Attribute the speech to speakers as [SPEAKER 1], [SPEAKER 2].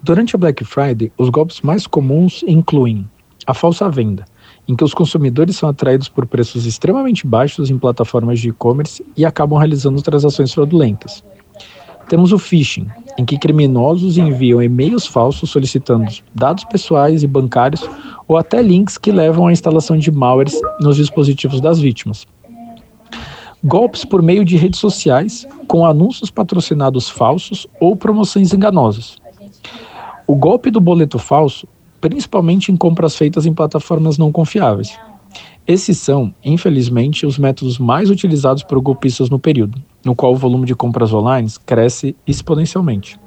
[SPEAKER 1] Durante a Black Friday, os golpes mais comuns incluem a falsa venda, em que os consumidores são atraídos por preços extremamente baixos em plataformas de e-commerce e acabam realizando transações fraudulentas. Temos o phishing, em que criminosos enviam e-mails falsos solicitando dados pessoais e bancários ou até links que levam à instalação de malwares nos dispositivos das vítimas. Golpes por meio de redes sociais, com anúncios patrocinados falsos ou promoções enganosas. O golpe do boleto falso, principalmente em compras feitas em plataformas não confiáveis. Esses são, infelizmente, os métodos mais utilizados por golpistas no período, no qual o volume de compras online cresce exponencialmente.